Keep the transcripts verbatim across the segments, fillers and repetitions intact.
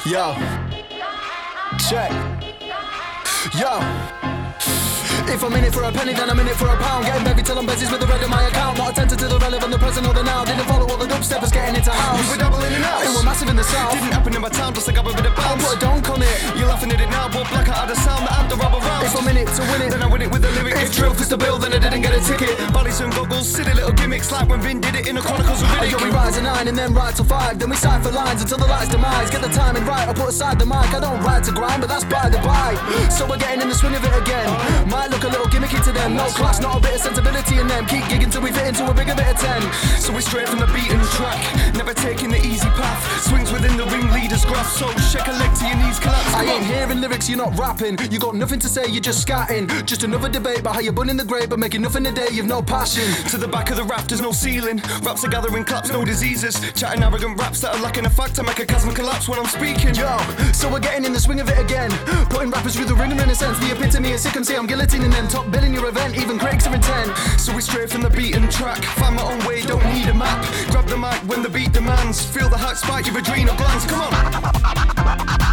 Yo, check. Yo, if I'm in it for a penny, then I'm in it for a pound. Getting baby till I'm busy with the red in my account. Not attentive to the relevant, the present or the now. Didn't follow all the dubsteppers getting into house. We were doubling in house. We were massive in the south. Didn't happen in my town, just like I got a bit of I'll bounce. put a donk on it. You're laughing at it now, but black out of the sound that I'm the rubber round. If I'm in it to win it, then I win it with the lyric. If truth is the bill, then I didn't get a ticket. Bodies and goggles, silly little gimmicks, like when Vin did it in the Chronicles of Riddick. Yo, we rise at nine and then ride till five. Then we cipher lines until the light's demise. Get the timing right, I'll put aside the mic. I don't ride to grind, but that's by the by. So we're getting in the swing of it again. Might look a little gimmicky to them. No class, not a bit of sensibility in them. Keep gigging till we fit into a bigger bit of ten. So we're straight from the beaten track, never taking the easy path. Swings within the ringleader's grasp, so shake a leg till your knees collapse. I ain't hearing lyrics, you're not rapping. You got nothing to say, you're just scatting. Just another debate about how you're bunning the grave, but making nothing a day, you've no passion. To the back of the raft, there's no ceiling. Raps are gathering claps, no diseases. Chatting arrogant raps that are lacking a fact to make a chasm collapse when I'm speaking. Yo, so we're getting in the swing of it again. Putting rappers through the ringer in a sense. The epitome is sick and say I'm guillotining them. Top billing your event, even critics are intent. So we're straight from the beaten track. Find my own way, don't need a map. Grab the mic when the beat demands. Feel the hype spike your adrenal glands, come on.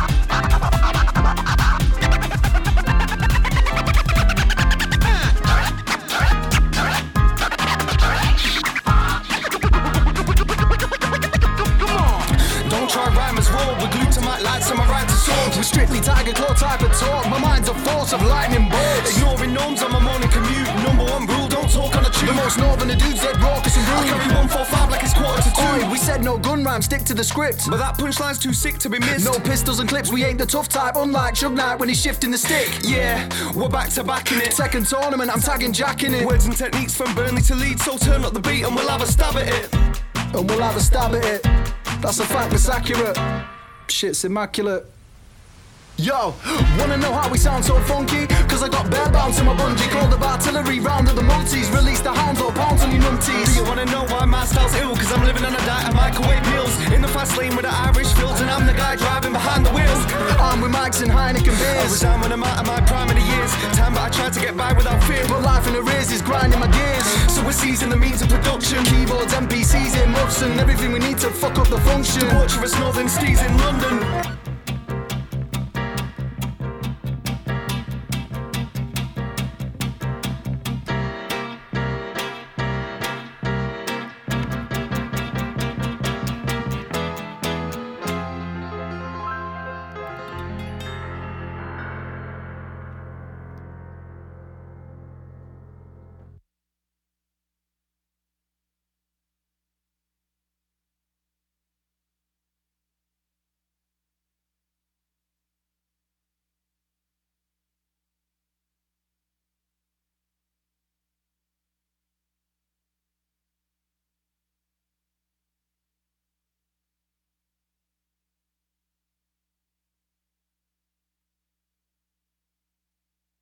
We're strictly tiger claw type of talk. My mind's a force of lightning bolts. Ignoring norms on my morning commute. Number one rule, don't talk on the tube. The most northern of dudes, dead raucous and rude. I carry one four five like it's quarter to two. Oi, we said no gun rhyme, stick to the script. But that punchline's too sick to be missed. No pistols and clips, we ain't the tough type. Unlike Suge Knight when he's shifting the stick. Yeah, we're back to back in it. Second tournament, I'm tagging Jack in it. Words and techniques from Burnley to Leeds, so turn up the beat and we'll have a stab at it. And we'll have a stab at it. That's a fact that's accurate. Shit's immaculate. Yo, wanna know how we sound so funky? Cause I got bare bounce in my bungee. Called the artillery round of the multis. Release the hounds or pounds on your numpties. Do you wanna know why my style's ill? Cause I'm living on a diet of microwave meals. In the fast lane with the Irish fields, and I'm the guy driving behind the wheels. Armed with mics and Heineken I beers. was down when I'm out of my prime of the years. Time but I tried to get by without fear. But life in arrears is grinding my gears. So we're seizing the means of production. Keyboards, M P Cs, earmuffs and everything we need to fuck up the function. Torturous northern steez in London.